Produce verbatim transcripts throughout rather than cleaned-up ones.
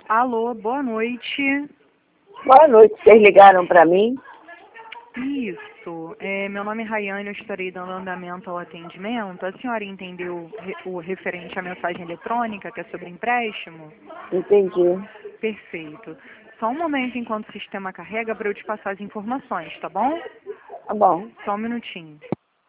Alô, boa noite. Boa noite, vocês ligaram para mim? Isso. É, meu nome é Rayane, eu estarei dando andamento ao atendimento. A senhora entendeu o referente à mensagem eletrônica, que é sobre empréstimo? Entendi. Perfeito. Só um momento enquanto o sistema carrega para eu te passar as informações, tá bom? Tá bom. Só um minutinho.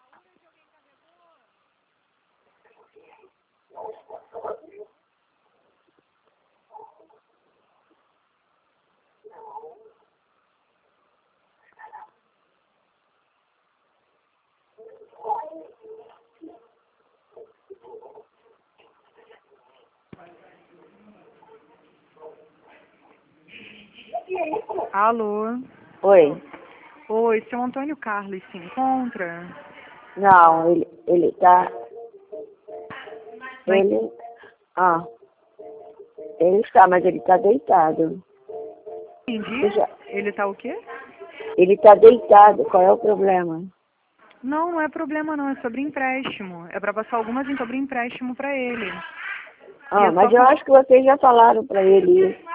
Alô? Oi. Oi, seu Antônio Carlos se encontra? Não, ele, ele tá... Ele... Ah. Ele está, mas ele tá deitado. Entendi. Já... Ele tá o quê? Ele tá deitado, qual é o problema? Não, não é problema não, é sobre empréstimo. É para passar algumas sobre empréstimo para ele. Ah, é mas só eu com... acho que vocês já falaram para ele isso.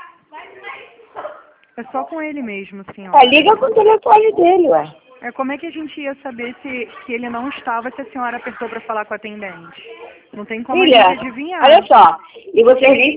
É só com ele mesmo, senhora. Ah, liga com o telefone dele, ué. É, como é que a gente ia saber se que ele não estava se a senhora apertou para falar com a atendente? Não tem como a Filha, gente adivinhar. olha só, e vocês